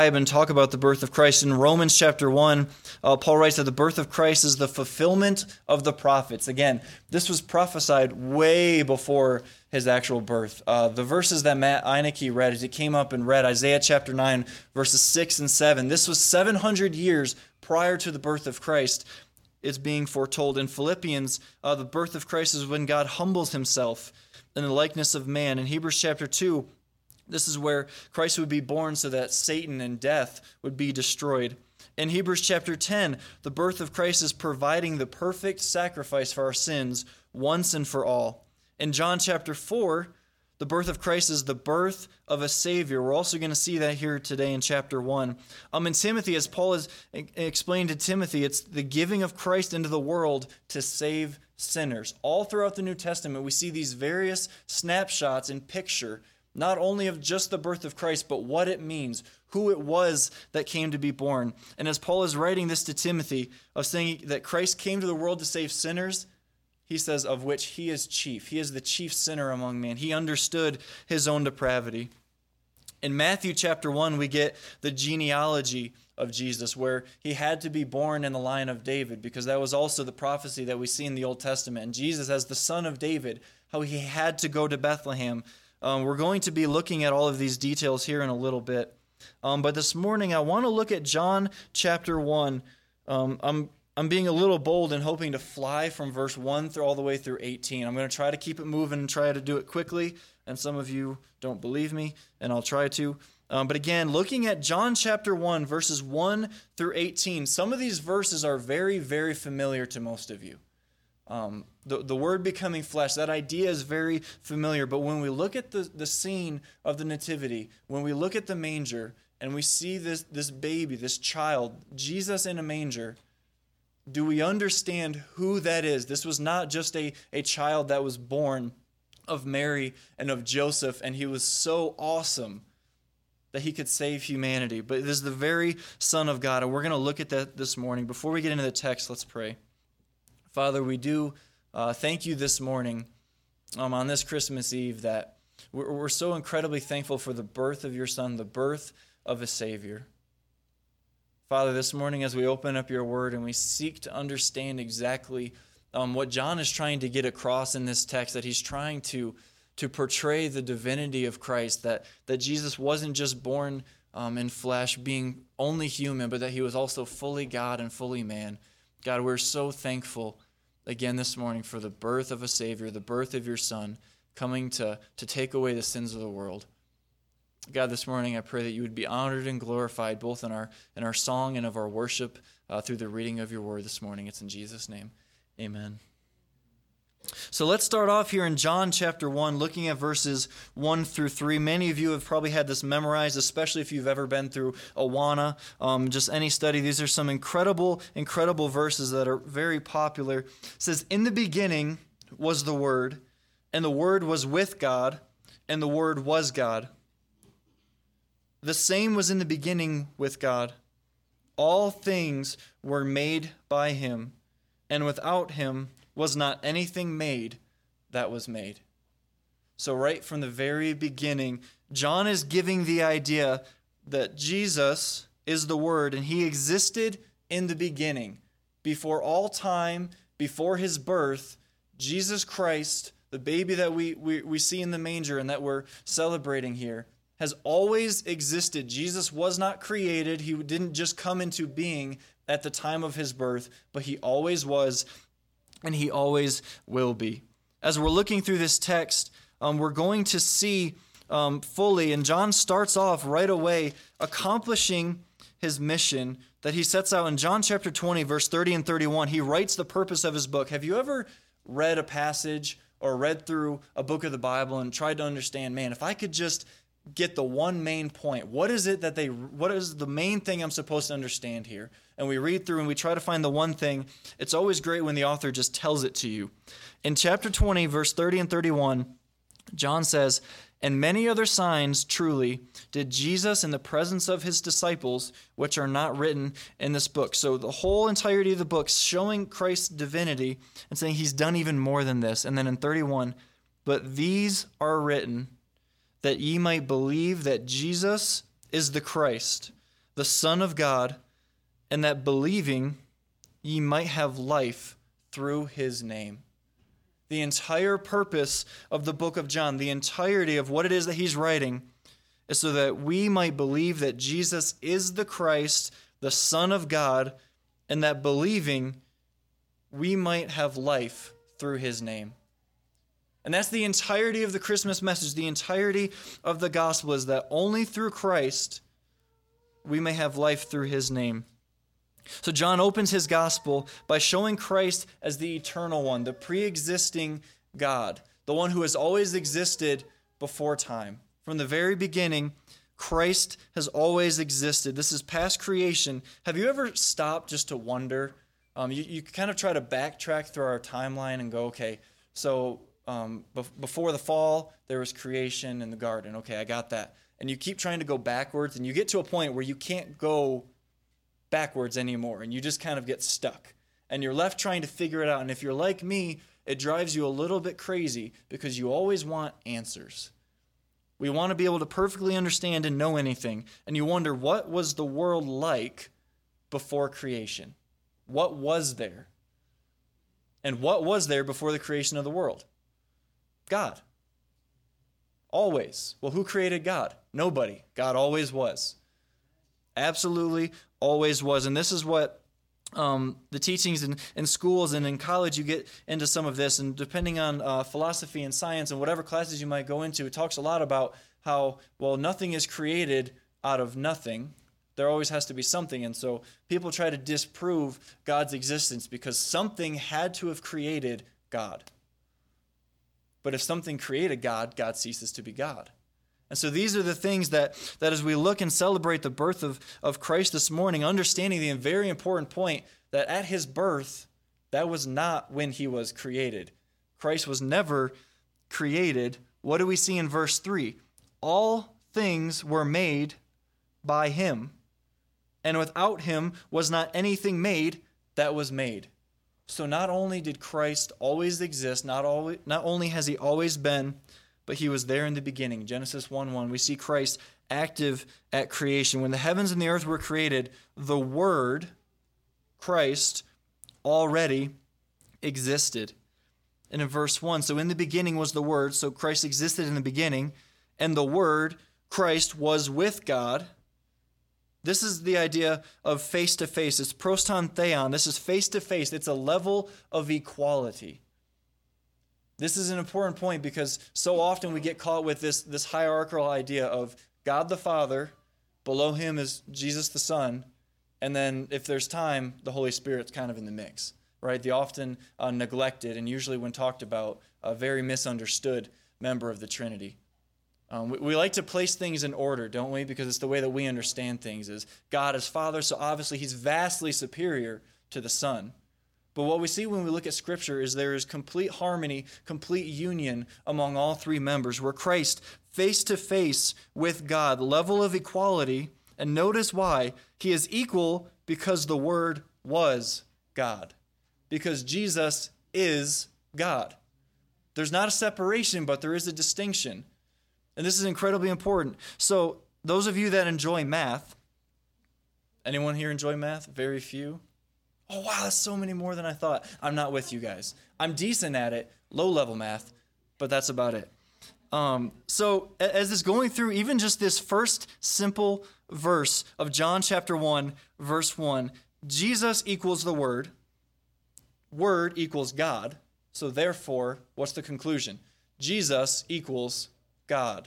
and talk about the birth of Christ. In Romans chapter 1, Paul writes that the birth of Christ is the fulfillment of the prophets. Again, this was prophesied way before his actual birth. The verses that Matt Eineke read as he came up and read Isaiah chapter 9, verses 6 and 7. This was 700 years prior to the birth of Christ. It's being foretold. In Philippians, the birth of Christ is when God humbles himself in the likeness of man. In Hebrews chapter 2, this is where Christ would be born so that Satan and death would be destroyed. In Hebrews chapter 10, the birth of Christ is providing the perfect sacrifice for our sins once and for all. In John chapter 4, the birth of Christ is the birth of a Savior. We're also going to see that here today in chapter 1. In Timothy, as Paul has explained to Timothy, it's the giving of Christ into the world to save sinners. All throughout the New Testament, we see these various snapshots and picture not only of just the birth of Christ, but what it means, who it was that came to be born. And as Paul is writing this to Timothy, of saying that Christ came to the world to save sinners, he says, of which he is chief. He is the chief sinner among men. He understood his own depravity. In Matthew chapter 1, we get the genealogy of Jesus, where he had to be born in the line of David, because that was also the prophecy that we see in the Old Testament. And Jesus, as the son of David, how he had to go to Bethlehem. We're going to be looking at all of these details here in a little bit. But this morning, I want to look at John chapter 1. I'm being a little bold and hoping to fly from verse 1 through all the way through 18. I'm going to try to keep it moving and try to do it quickly. And some of you don't believe me, and I'll try to. But again, looking at John chapter 1, verses 1 through 18, some of these verses are very, very familiar to most of you. The word becoming flesh, that idea is very familiar. But when we look at the scene of the nativity, when we look at the manger, and we see this baby, this child, Jesus in a manger, do we understand who that is? This was not just a child that was born of Mary and of Joseph, and he was so awesome that he could save humanity. But this is the very Son of God, and we're going to look at that this morning. Before we get into the text, let's pray. Father, we do thank you this morning on this Christmas Eve that we're so incredibly thankful for the birth of your Son, the birth of a Savior. Father, this morning as we open up your word and we seek to understand exactly what John is trying to get across in this text, that he's trying to portray the divinity of Christ, that Jesus wasn't just born in flesh, being only human, but that he was also fully God and fully man. God, we're so thankful again this morning for the birth of a Savior, the birth of your Son, coming to take away the sins of the world. God, this morning I pray that you would be honored and glorified both in our song and of our worship through the reading of your word this morning. It's in Jesus' name. Amen. So let's start off here in John chapter 1, looking at verses 1 through 3. Many of you have probably had this memorized, especially if you've ever been through Awana, just any study. These are some incredible, incredible verses that are very popular. It says, "In the beginning was the Word, and the Word was with God, and the Word was God. The same was in the beginning with God. All things were made by him, and without him was not anything made that was made." So right from the very beginning, John is giving the idea that Jesus is the Word, and he existed in the beginning. Before all time, before his birth, Jesus Christ, the baby that we see in the manger and that we're celebrating here, has always existed. Jesus was not created. He didn't just come into being at the time of his birth, but he always was, and he always will be. As we're looking through this text, we're going to see fully, and John starts off right away accomplishing his mission that he sets out in John chapter 20, verse 30 and 31. He writes the purpose of his book. Have you ever read a passage or read through a book of the Bible and tried to understand, man, if I could just get the one main point, what is the main thing I'm supposed to understand here? And we read through and we try to find the one thing. It's always great when the author just tells it to you. In chapter 20, verse 30 and 31, John says, "And many other signs truly did Jesus in the presence of his disciples, which are not written in this book." So the whole entirety of the book showing Christ's divinity and saying he's done even more than this. And then in 31, "But these are written that ye might believe that Jesus is the Christ, the Son of God, and that believing ye might have life through his name. The entire purpose of the book of John, the entirety of what it is that he's writing, is so that we might believe that Jesus is the Christ, the Son of God, and that believing we might have life through his name. And that's the entirety of the Christmas message. The entirety of the gospel is that only through Christ we may have life through his name. So John opens his gospel by showing Christ as the eternal one, the pre-existing God, the one who has always existed before time. From the very beginning, Christ has always existed. This is past creation. Have you ever stopped just to wonder? You kind of try to backtrack through our timeline and go, okay, so before the fall, there was creation in the garden. Okay, I got that. And you keep trying to go backwards, and you get to a point where you can't go backwards anymore, and you just kind of get stuck. And you're left trying to figure it out. And if you're like me, it drives you a little bit crazy because you always want answers. We want to be able to perfectly understand and know anything. And you wonder, what was the world like before creation? What was there? And what was there before the creation of the world? God. Always. Well, who created God? Nobody. God always was. Absolutely always was. And this is what the teachings in schools and in college, you get into some of this. And depending on philosophy and science and whatever classes you might go into, it talks a lot about how, well, nothing is created out of nothing. There always has to be something. And so people try to disprove God's existence because something had to have created God. But if something created God, God ceases to be God. And so these are the things that as we look and celebrate the birth of Christ this morning, understanding the very important point that at his birth, that was not when he was created. Christ was never created. What do we see in verse 3? All things were made by him, and without him was not anything made that was made. So not only did Christ always exist, not only has he always been, but he was there in the beginning. Genesis 1:1, we see Christ active at creation. When the heavens and the earth were created, the Word, Christ, already existed. And in verse 1, so in the beginning was the Word, so Christ existed in the beginning, and the Word, Christ, was with God. This is the idea of face-to-face. It's proston theon. This is face-to-face. It's a level of equality. This is an important point because so often we get caught with this hierarchical idea of God the Father, below him is Jesus the Son, and then if there's time, the Holy Spirit's kind of in the mix, right? The often neglected and usually when talked about, a very misunderstood member of the Trinity. We like to place things in order, don't we? Because it's the way that we understand things is God is Father, so obviously he's vastly superior to the Son. But what we see when we look at Scripture is there is complete harmony, complete union among all three members, where Christ, face to face with God, level of equality, and notice why. He is equal because the Word was God. Because Jesus is God. There's not a separation, but there is a distinction. And this is incredibly important. So those of you that enjoy math, anyone here enjoy math? Very few. Oh, wow, that's so many more than I thought. I'm not with you guys. I'm decent at it, low-level math, but that's about it. So as it's going through even just this first simple verse of John chapter 1, verse 1, Jesus equals the Word. Word equals God. So therefore, what's the conclusion? Jesus equals God.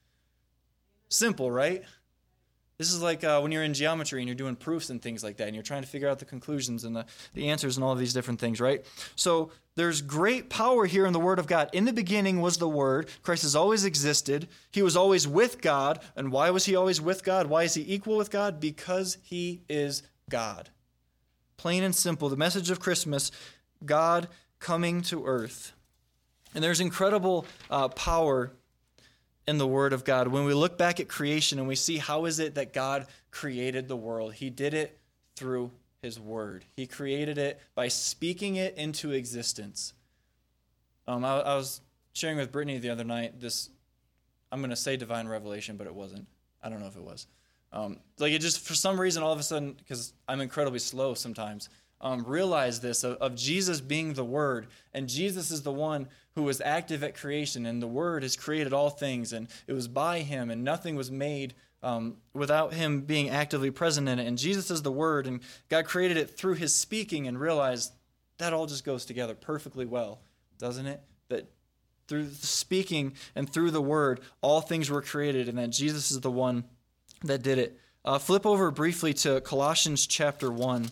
Simple, right? This is like when you're in geometry and you're doing proofs and things like that, and you're trying to figure out the conclusions and the answers and all of these different things, right? So there's great power here in the Word of God. In the beginning was the Word. Christ has always existed. He was always with God. And why was he always with God? Why is he equal with God? Because he is God. Plain and simple. The message of Christmas, God coming to earth. And there's incredible power in the Word of God. When we look back at creation and we see how is it that God created the world, he did it through his Word. He created it by speaking it into existence. I was sharing with Brittany the other night this, I'm going to say divine revelation, but it wasn't. I don't know if it was. Like it just, for some reason, all of a sudden, because I'm incredibly slow sometimes, realize this of Jesus being the Word, and Jesus is the one who was active at creation, and the Word has created all things, and it was by Him, and nothing was made without Him being actively present in it. And Jesus is the Word, and God created it through His speaking, and realized that all just goes together perfectly well, doesn't it? That through the speaking and through the Word, all things were created, and that Jesus is the one that did it. Flip over briefly to Colossians chapter 1.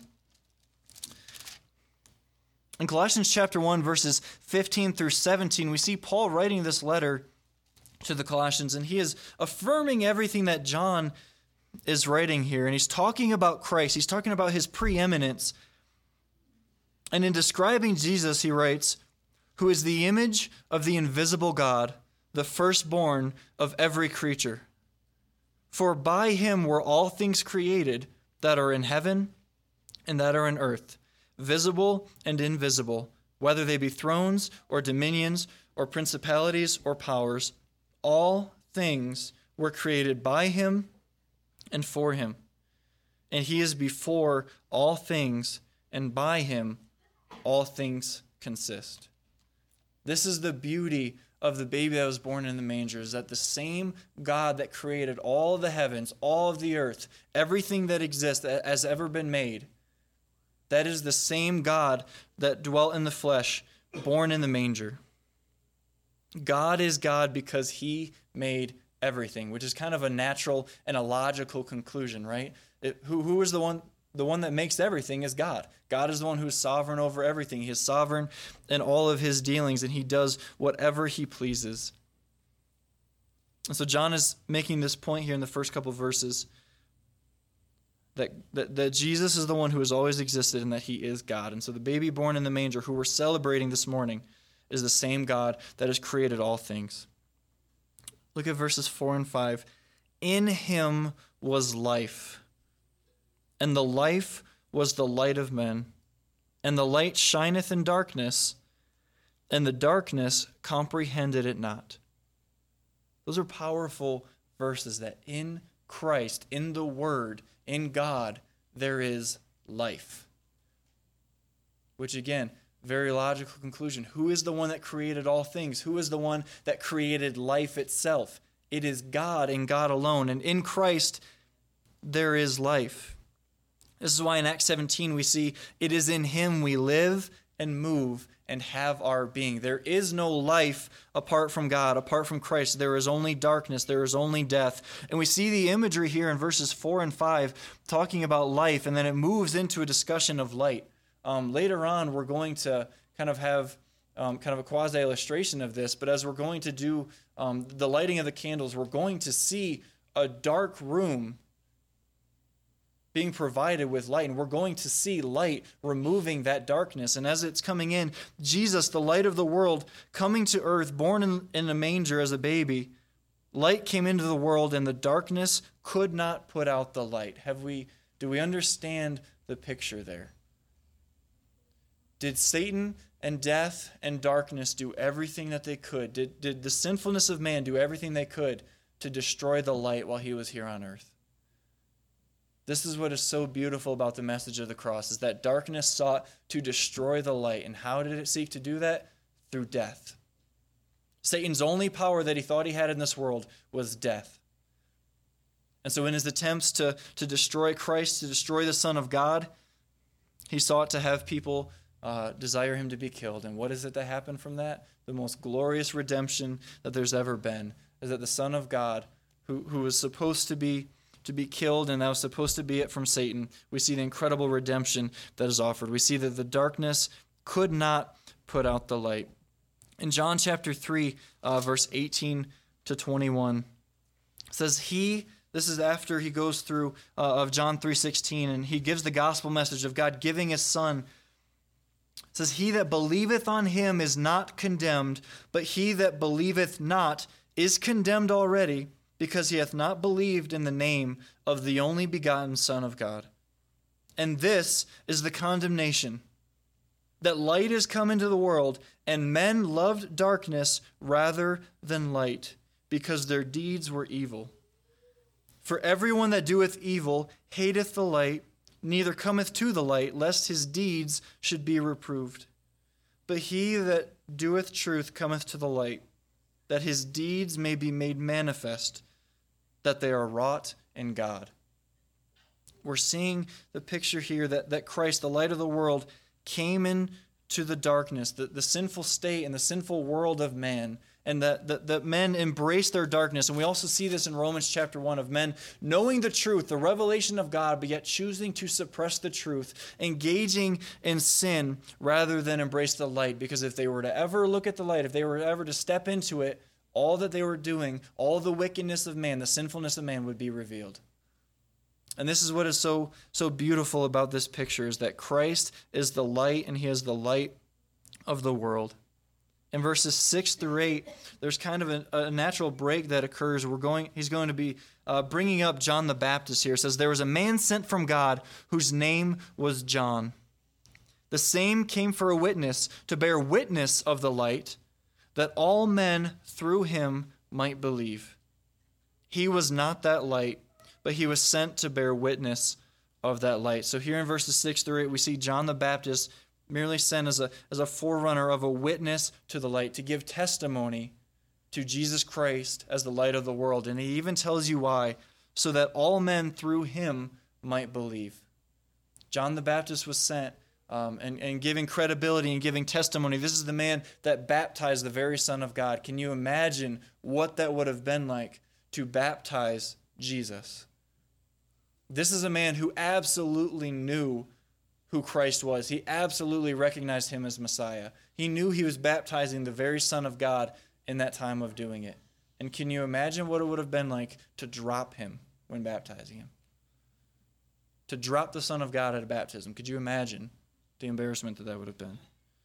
In Colossians chapter 1, verses 15 through 17, we see Paul writing this letter to the Colossians, and he is affirming everything that John is writing here. And he's talking about Christ. He's talking about His preeminence. And in describing Jesus, he writes, "Who is the image of the invisible God, the firstborn of every creature. For by Him were all things created that are in heaven and that are in earth, visible and invisible, whether they be thrones or dominions or principalities or powers. All things were created by Him and for Him. And He is before all things, and by Him all things consist." This is the beauty of the baby that was born in the manger, is that the same God that created all the heavens, all of the earth, everything that exists that has ever been made, that is the same God that dwelt in the flesh, born in the manger. God is God because He made everything, which is kind of a natural and a logical conclusion, right? Who is the one? The one that makes everything is God. God is the one who is sovereign over everything. He is sovereign in all of His dealings, and He does whatever He pleases. And so John is making this point here in the first couple of verses, that Jesus is the one who has always existed and that He is God. And so the baby born in the manger, who we're celebrating this morning, is the same God that has created all things. Look at verses 4 and 5. "In Him was life, and the life was the light of men. And the light shineth in darkness, and the darkness comprehended it not." Those are powerful verses, that in Christ, in the Word, in God, there is life. Which again, very logical conclusion. Who is the one that created all things? Who is the one that created life itself? It is God and God alone. And in Christ, there is life. This is why in Acts 17 we see it is in Him we live and move and have our being. There is no life apart from God, apart from Christ. There is only darkness. There is only death. And we see the imagery here in verses 4 and 5 talking about life, and then it moves into a discussion of light. Later on, we're going to kind of have kind of a quasi-illustration of this, but as we're going to do the lighting of the candles, we're going to see a dark room being provided with light, and we're going to see light removing that darkness. And as it's coming in, Jesus, the light of the world, coming to earth, born in a manger as a baby, light came into the world, and the darkness could not put out the light. Do we understand the picture there? Did Satan and death and darkness do everything that they could? Did the sinfulness of man do everything they could to destroy the light while He was here on earth? This is what is so beautiful about the message of the cross, is that darkness sought to destroy the light. And how did it seek to do that? Through death. Satan's only power that he thought he had in this world was death. And so in his attempts to destroy Christ, to destroy the Son of God, he sought to have people desire Him to be killed. And what is it that happened from that? The most glorious redemption that there's ever been, is that the Son of God, who was supposed to be killed, and that was supposed to be it from Satan, we see the incredible redemption that is offered. We see that the darkness could not put out the light. In John chapter 3, verse 18 to 21, it says, this is after he goes through of John 3:16, and he gives the gospel message of God giving His Son. It says, "He that believeth on Him is not condemned, but he that believeth not is condemned already, because he hath not believed in the name of the only begotten Son of God. And this is the condemnation, that light is come into the world, and men loved darkness rather than light, because their deeds were evil. For everyone that doeth evil hateth the light, neither cometh to the light, lest his deeds should be reproved. But he that doeth truth cometh to the light, that his deeds may be made manifest, that they are wrought in God. We're seeing the picture here that Christ, the light of the world, came into the darkness, the sinful state and the sinful world of man, and that men embrace their darkness. And we also see this in Romans chapter 1 of men knowing the truth, the revelation of God, but yet choosing to suppress the truth, engaging in sin rather than embrace the light. Because if they were to ever look at the light, if they were ever to step into it, all that they were doing, all the wickedness of man, the sinfulness of man would be revealed. And this is what is so beautiful about this picture, is that Christ is the light, and he is the light of the world. In verses 6 through 8, there's kind of a natural break that occurs. He's going to be bringing up John the Baptist here. It says, there was a man sent from God whose name was John. The same came for a witness, to bear witness of the light, that all men through him might believe. He was not that light, but he was sent to bear witness of that light. So here in verses 6 through 8, we see John the Baptist merely sent as a forerunner of a witness to the light, to give testimony to Jesus Christ as the light of the world. And he even tells you why, so that all men through him might believe. John the Baptist was sent and giving credibility and giving testimony. This is the man that baptized the very Son of God. Can you imagine what that would have been like to baptize Jesus? This is a man who absolutely knew who Christ was. He absolutely recognized him as Messiah. He knew he was baptizing the very Son of God in that time of doing it. And can you imagine what it would have been like to drop him when baptizing him? To drop the Son of God at a baptism. Could you imagine the embarrassment that would have been?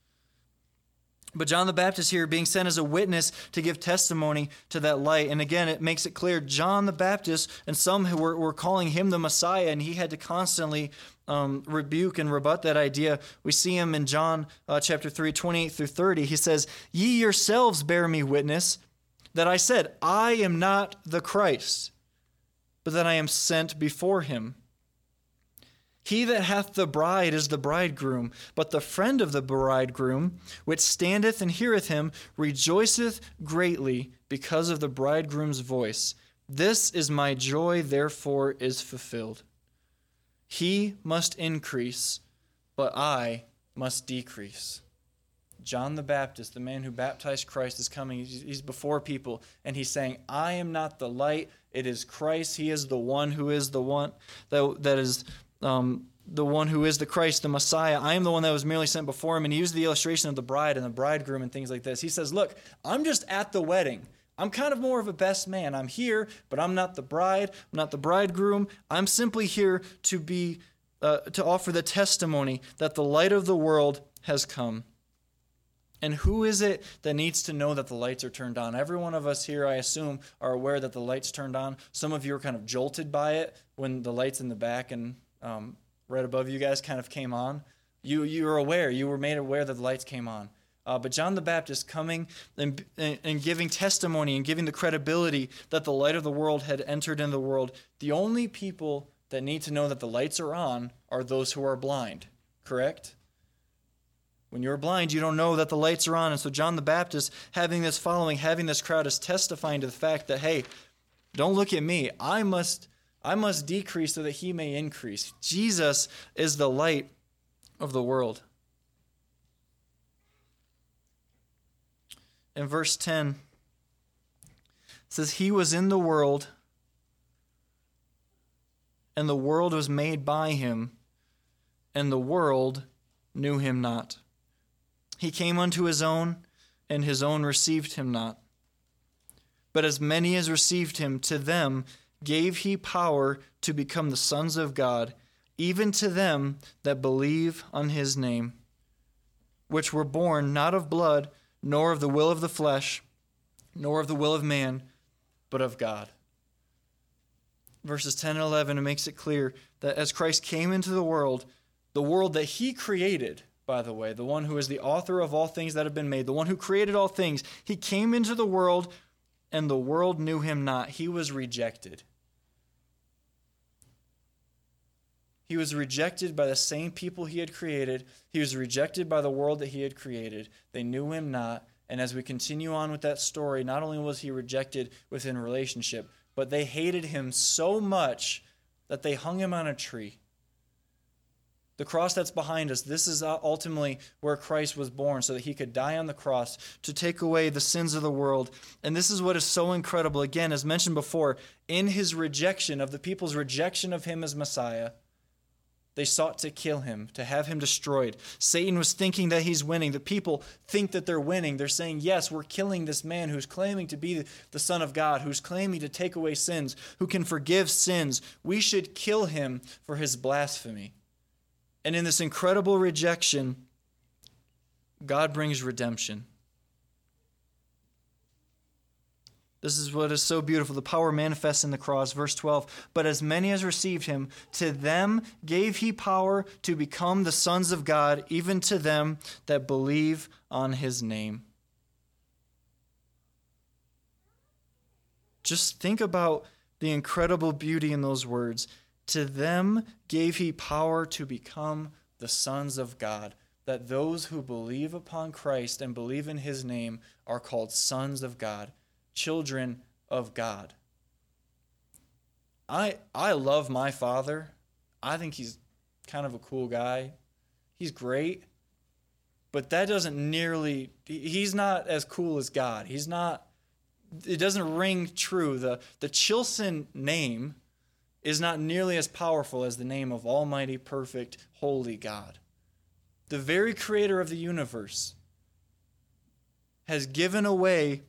But John the Baptist here being sent as a witness to give testimony to that light. And again, it makes it clear, John the Baptist, and some who were calling him the Messiah, and he had to constantly rebuke and rebut that idea. We see him in John chapter 3, 28 through 30. He says, ye yourselves bear me witness that I said, I am not the Christ, but that I am sent before him. He that hath the bride is the bridegroom, but the friend of the bridegroom, which standeth and heareth him, rejoiceth greatly because of the bridegroom's voice. This is my joy, therefore is fulfilled. He must increase, but I must decrease. John the Baptist, the man who baptized Christ, is coming. He's before people, and he's saying, I am not the light, it is Christ. He is the one who is the one that is the one who is the Christ, the Messiah. I am the one that was merely sent before him. And he used the illustration of the bride and the bridegroom and things like this. He says, look, I'm just at the wedding. I'm kind of more of a best man. I'm here, but I'm not the bride. I'm not the bridegroom. I'm simply here to offer the testimony that the light of the world has come. And who is it that needs to know that the lights are turned on? Every one of us here, I assume, are aware that the lights turned on. Some of you are kind of jolted by it when the lights in the back and right above you guys kind of came on. You were aware. You were made aware that the lights came on. But John the Baptist coming and giving testimony and giving the credibility that the light of the world had entered in the world. The only people that need to know that the lights are on are those who are blind, correct? When you're blind, you don't know that the lights are on. And so John the Baptist, having this following, having this crowd, is testifying to the fact that, hey, don't look at me. I must decrease so that he may increase. Jesus is the light of the world. In verse 10, it says, he was in the world, and the world was made by him, and the world knew him not. He came unto his own, and his own received him not. But as many as received him, to them gave he power to become the sons of God, even to them that believe on his name, which were born not of blood, nor of the will of the flesh, nor of the will of man, but of God. Verses 10 and 11, it makes it clear that as Christ came into the world that he created, by the way, the one who is the author of all things that have been made, the one who created all things, he came into the world, and the world knew him not. He was rejected. He was rejected by the same people he had created. He was rejected by the world that he had created. They knew him not. And as we continue on with that story, not only was he rejected within relationship, but they hated him so much that they hung him on a tree. The cross that's behind us, this is ultimately where Christ was born, so that he could die on the cross to take away the sins of the world. And this is what is so incredible. Again, as mentioned before, in his rejection of the people's rejection of him as Messiah, they sought to kill him, to have him destroyed. Satan was thinking that he's winning. The people think that they're winning. They're saying, yes, we're killing this man who's claiming to be the Son of God, who's claiming to take away sins, who can forgive sins. We should kill him for his blasphemy. And in this incredible rejection, God brings redemption. This is what is so beautiful. The power manifests in the cross. Verse 12, but as many as received him, to them gave he power to become the sons of God, even to them that believe on his name. Just think about the incredible beauty in those words. To them gave he power to become the sons of God, that those who believe upon Christ and believe in his name are called sons of God, children of God. I love my father. I think he's kind of a cool guy. He's great. But that doesn't he's not as cool as God. It doesn't ring true. The Chilson name is not nearly as powerful as the name of Almighty, perfect, holy God. The very creator of the universe has given away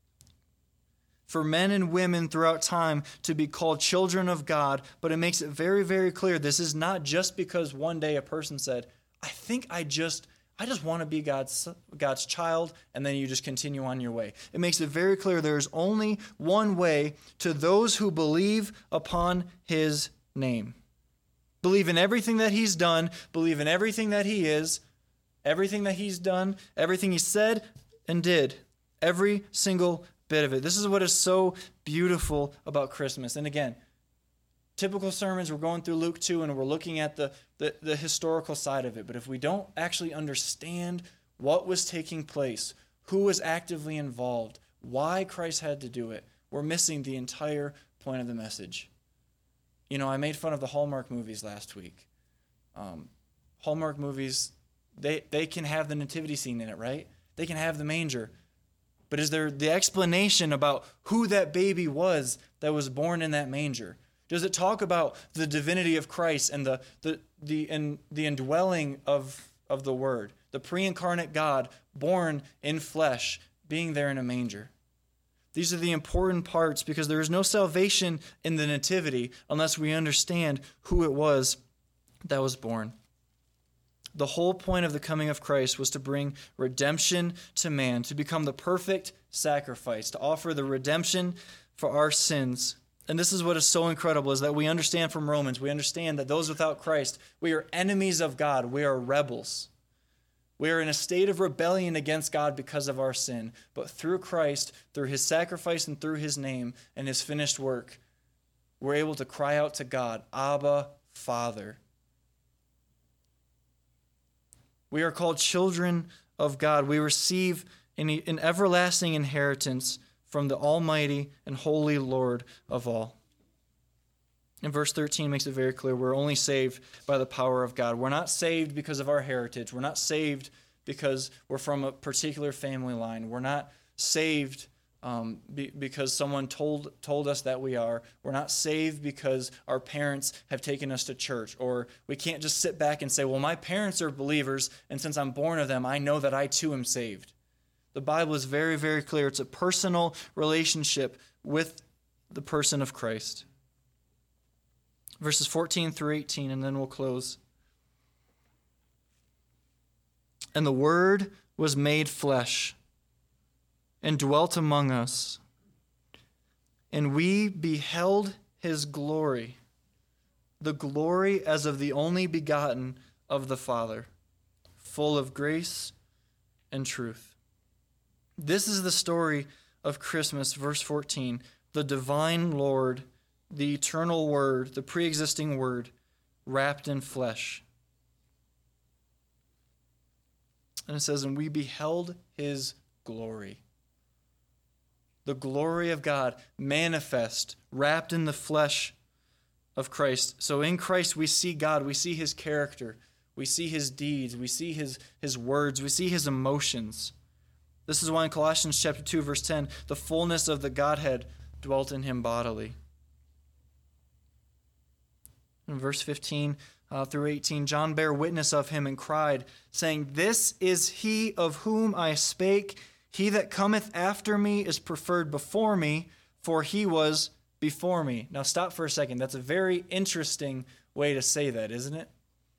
for men and women throughout time to be called children of God, but it makes it very, very clear this is not just because one day a person said, I think I just want to be God's child, and then you just continue on your way. It makes it very clear there is only one way to those who believe upon his name. Believe in everything that he's done, believe in everything that he is, everything that he's done, everything he said and did, every single bit of it. This is what is so beautiful about Christmas. And again, typical sermons, we're going through Luke 2 and we're looking at the historical side of it. But if we don't actually understand what was taking place, who was actively involved, why Christ had to do it, we're missing the entire point of the message. You know, I made fun of the Hallmark movies last week. Hallmark movies, they can have the nativity scene in it, right? They can have the manger. But is there the explanation about who that baby was that was born in that manger? Does it talk about the divinity of Christ and the indwelling of the Word, the pre-incarnate God born in flesh, being there in a manger? These are the important parts because there is no salvation in the nativity unless we understand who it was that was born. The whole point of the coming of Christ was to bring redemption to man, to become the perfect sacrifice, to offer the redemption for our sins. And this is what is so incredible, is that we understand from Romans, we understand that those without Christ, we are enemies of God, we are rebels. We are in a state of rebellion against God because of our sin. But through Christ, through his sacrifice and through his name and his finished work, we're able to cry out to God, Abba, Father. We are called children of God. We receive an everlasting inheritance from the Almighty and Holy Lord of all. And verse 13 makes it very clear we're only saved by the power of God. We're not saved because of our heritage. We're not saved because we're from a particular family line. We're not saved because someone told us that we are. We're not saved because our parents have taken us to church. Or we can't just sit back and say, well, my parents are believers, and since I'm born of them, I know that I too am saved. The Bible is very, very clear. It's a personal relationship with the person of Christ. Verses 14 through 18, and then we'll close. And the Word was made flesh and dwelt among us, and we beheld his glory, the glory as of the only begotten of the Father, full of grace and truth. This is the story of Christmas, verse 14. The divine Lord, the eternal Word, the pre-existing Word, wrapped in flesh. And it says, and we beheld his glory. The glory of God manifest, wrapped in the flesh of Christ. So in Christ we see God, we see his character, we see his deeds, we see his words, we see his emotions. This is why in Colossians chapter 2, verse 10, the fullness of the Godhead dwelt in him bodily. In verse 15 through 18, John bare witness of him and cried, saying, This is he of whom I spake. He that cometh after me is preferred before me, for he was before me. Now stop for a second. That's a very interesting way to say that, isn't it?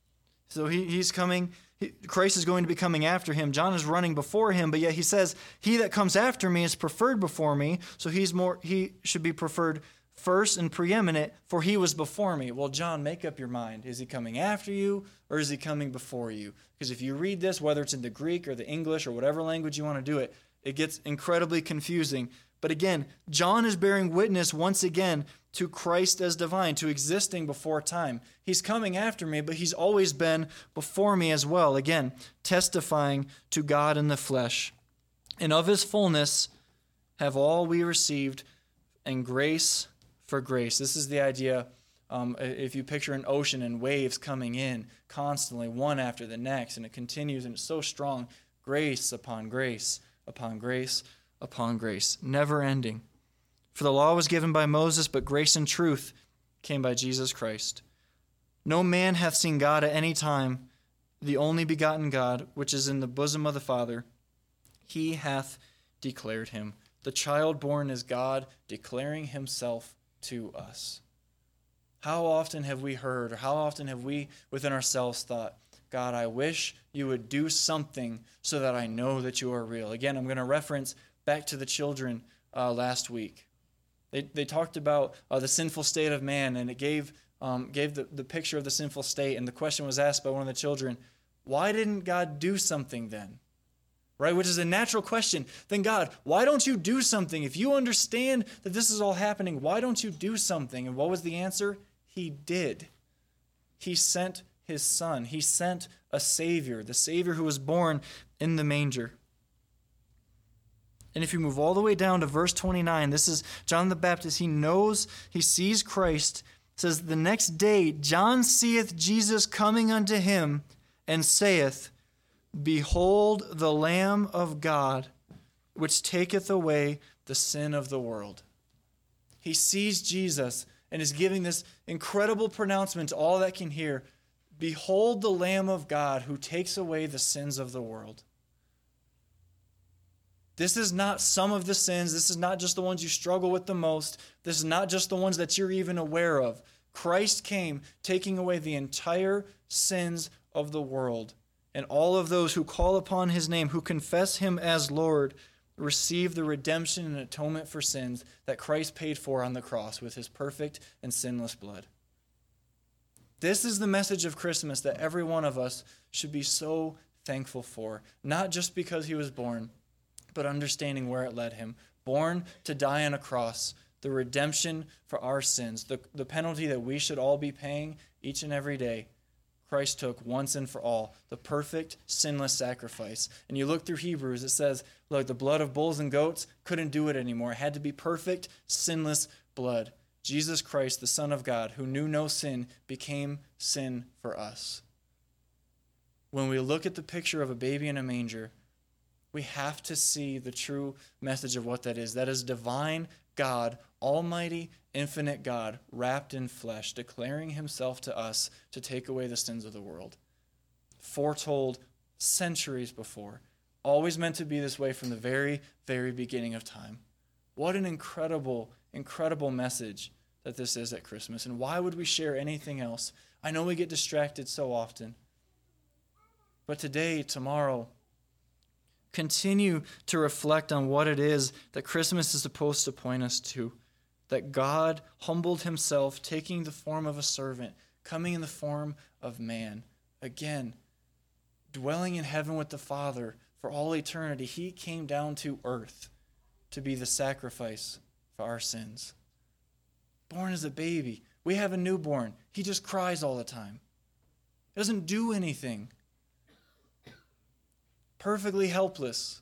So he's coming. Christ is going to be coming after him. John is running before him, but yet he says, He that comes after me is preferred before me. So he should be preferred first and preeminent, for he was before me. Well, John, make up your mind. Is he coming after you, or is he coming before you? Because if you read this, whether it's in the Greek or the English or whatever language you want to do it, it gets incredibly confusing. But again, John is bearing witness once again to Christ as divine, to existing before time. He's coming after me, but he's always been before me as well. Again, testifying to God in the flesh. And of his fullness have all we received, and grace for grace. This is the idea, if you picture an ocean and waves coming in constantly, one after the next, and it continues, and it's so strong, grace upon grace upon grace upon grace, never ending. For the law was given by Moses, but grace and truth came by Jesus Christ. No man hath seen God at any time, the only begotten God, which is in the bosom of the Father, he hath declared him. The child born is God declaring himself to us. How often have we heard, or how often have we within ourselves thought, God, I wish you would do something so that I know that you are real. Again, I'm going to reference back to the children last week. They talked about the sinful state of man, and it gave the picture of the sinful state, and the question was asked by one of the children, why didn't God do something then? Right, which is a natural question. Then God, why don't you do something? If you understand that this is all happening, why don't you do something? And what was the answer? He did. He sent his son. He sent a Savior, the Savior who was born in the manger. And if you move all the way down to verse 29, this is John the Baptist. He sees Christ. It says, the next day John seeth Jesus coming unto him, and saith, Behold the Lamb of God, which taketh away the sin of the world. He sees Jesus and is giving this incredible pronouncement to all that can hear. Behold the Lamb of God who takes away the sins of the world. This is not some of the sins. This is not just the ones you struggle with the most. This is not just the ones that you're even aware of. Christ came taking away the entire sins of the world. And all of those who call upon his name, who confess him as Lord, receive the redemption and atonement for sins that Christ paid for on the cross with his perfect and sinless blood. This is the message of Christmas that every one of us should be so thankful for, not just because he was born, but understanding where it led him. Born to die on a cross, the redemption for our sins, the penalty that we should all be paying each and every day. Christ took once and for all, the perfect, sinless sacrifice. And you look through Hebrews, it says, look, the blood of bulls and goats couldn't do it anymore. It had to be perfect, sinless blood. Jesus Christ, the Son of God, who knew no sin, became sin for us. When we look at the picture of a baby in a manger, we have to see the true message of what that is. That is divine God, almighty, infinite God, wrapped in flesh, declaring himself to us to take away the sins of the world. Foretold centuries before. Always meant to be this way from the very, very beginning of time. What an incredible, incredible message that this is at Christmas. And why would we share anything else? I know we get distracted so often. But today, tomorrow, continue to reflect on what it is that Christmas is supposed to point us to. That God humbled himself, taking the form of a servant, coming in the form of man. Again, dwelling in heaven with the Father for all eternity, he came down to earth to be the sacrifice for our sins. Born as a baby, We have a newborn. He just cries all the time. He doesn't do anything. Perfectly helpless.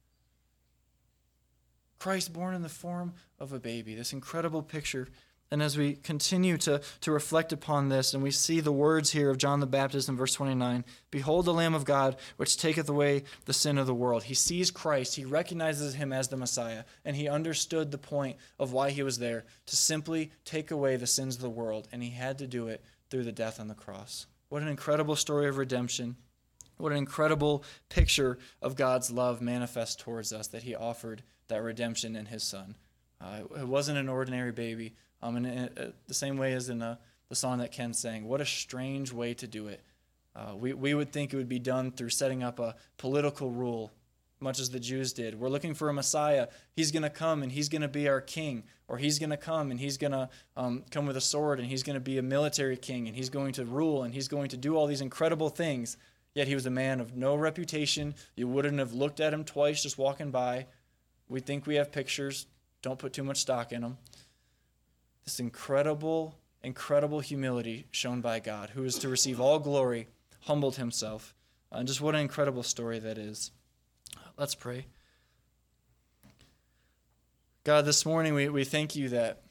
Christ born in the form of a baby. This incredible picture. And as we continue to reflect upon this, and we see the words here of John the Baptist in verse 29, "Behold the Lamb of God, which taketh away the sin of the world." He sees Christ, he recognizes him as the Messiah, and he understood the point of why he was there, to simply take away the sins of the world, and he had to do it through the death on the cross. What an incredible story of redemption. What an incredible picture of God's love manifest towards us, that he offered that redemption in his Son. It wasn't an ordinary baby. The same way as in the song that Ken sang, what a strange way to do it. We would think it would be done through setting up a political rule, much as the Jews did. We're looking for a Messiah. He's going to come and he's going to be our king. Or he's going to come and he's going to come with a sword and he's going to be a military king and he's going to rule and he's going to do all these incredible things. Yet he was a man of no reputation. You wouldn't have looked at him twice just walking by. We think we have pictures. Don't put too much stock in them. This incredible, incredible humility shown by God, who is to receive all glory, humbled himself. And just what an incredible story that is. Let's pray. God, this morning we thank you that